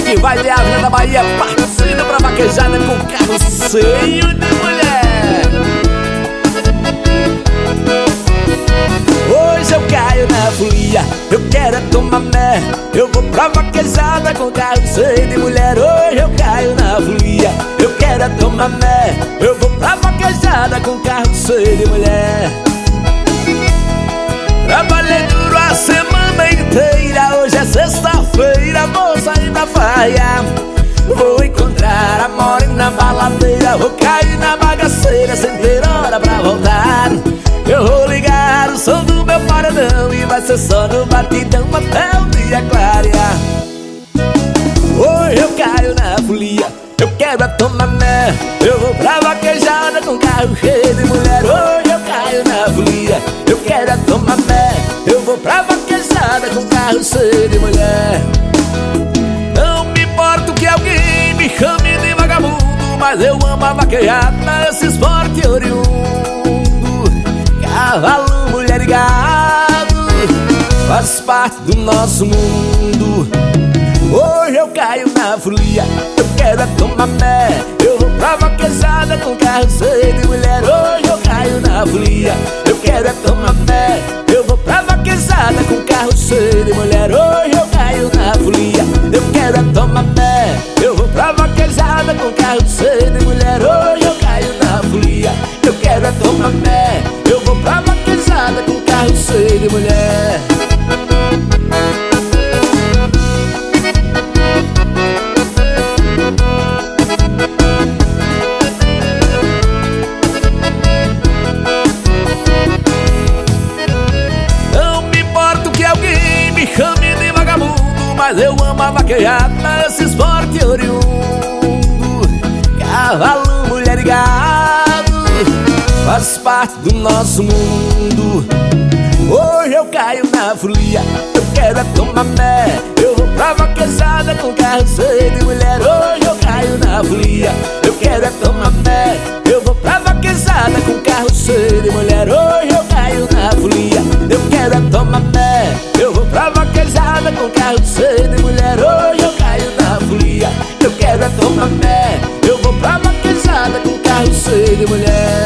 que vai de Avenida da Bahia, partindo pra vaquejada com carro cheio de mulher. Hoje eu caio na folia, eu quero é tomar mé. Eu vou pra vaquejada com carro cheio de mulher. Hoje eu caio na folia, eu quero é tomar mé. Eu vou pra vaquejada com carro cheio de mulher. Trabalhei duro a semana inteira, hoje é sexta-feira, vou sair da faia. Vou encontrar a morena baladeira, vou cair na bagaceira sem ter hora pra voltar. Eu vou ligar o som do meu paredão e vai ser só no batidão até o dia clarear. Hoje eu caio na folia, eu quero é tomar mé. Eu vou pra vaquejada com carro cheio de mulher. Hoje eu caio na folia, eu quero é tomar mé. Eu vou pra vaquejada com carro cheio de mulher. Não me importo que alguém me chame de vagabundo, mas eu amo a vaquejada, esse esporte oriundo. Cavalo, mulher e gado faz parte do nosso mundo. Hoje eu caio na folia, eu quero é tomar mé. Eu vou pra vaquejada com carro cheio de mulher. Hoje eu caio na folia, eu quero é tomar mé. Eu vou pra vaquejada com carro cheio de mulher. Hoje eu caio na folia, eu quero é tomar mé. Eu vou pra vaquejada com carro cheio de mulher. Hoje eu caio na folia, eu quero é tomar mé. Eu vou pra vaquejada com carro cheio de mulher. Mas eu amo a vaquejada, esse esporte oriundo. Cavalo, mulher e gado faz parte do nosso mundo. Hoje eu caio na folia, eu quero é tomar mé. Eu vou pra vaquejada com carro cheio de mulher. Hoje eu caio na folia, eu quero é tomar mé. Eu vou pra vaquejada com carro cheio de mulher. Hoje eu caio na folia, eu quero é tomar mé. Eu vou pra vaquejada com carro cheio de mulher. Hoje eu caio na folia, eu quero é tomar mé. Eu vou pra vaquejada com carro cheio de mulher.